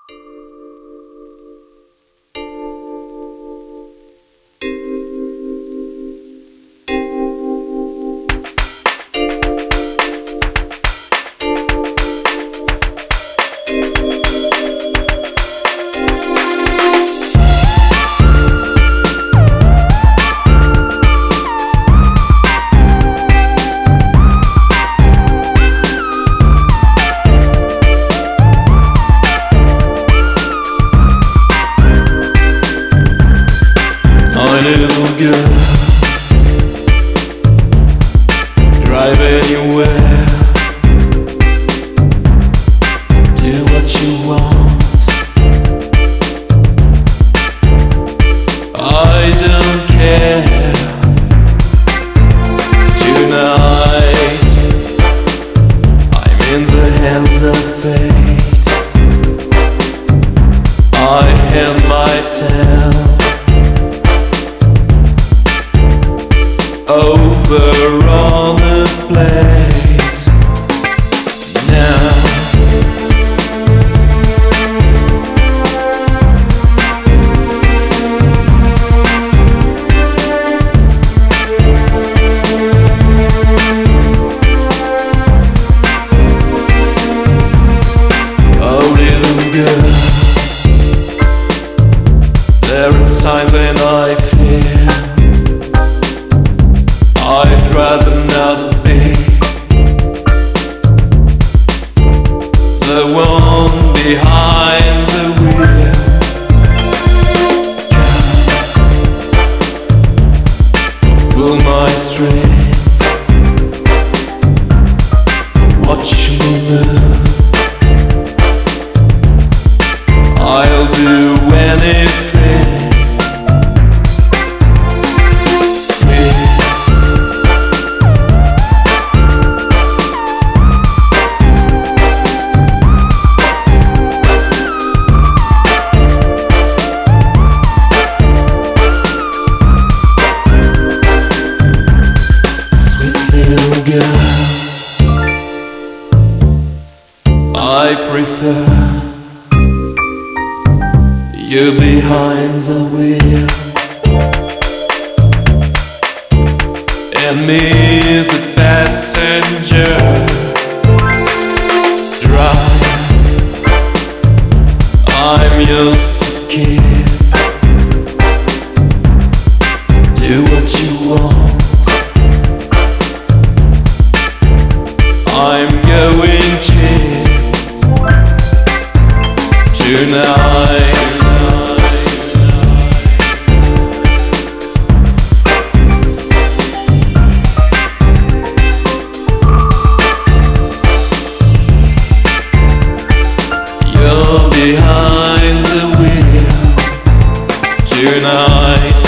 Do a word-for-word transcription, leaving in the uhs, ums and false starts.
Little girl, drive anywhere, do what you want. I don't care. Tonight I'm in the hands of fate. I hand myself over on the plate now. Oh little girl, there are times when I feel I'd rather not be the one behind the wheel. Pull my strings, watch me move. I'll do anything. I prefer you behind the wheel and me the passenger. Drive, I'm used to keep. Do what you want. I'm going cheap tonight. You're behind the wheel tonight.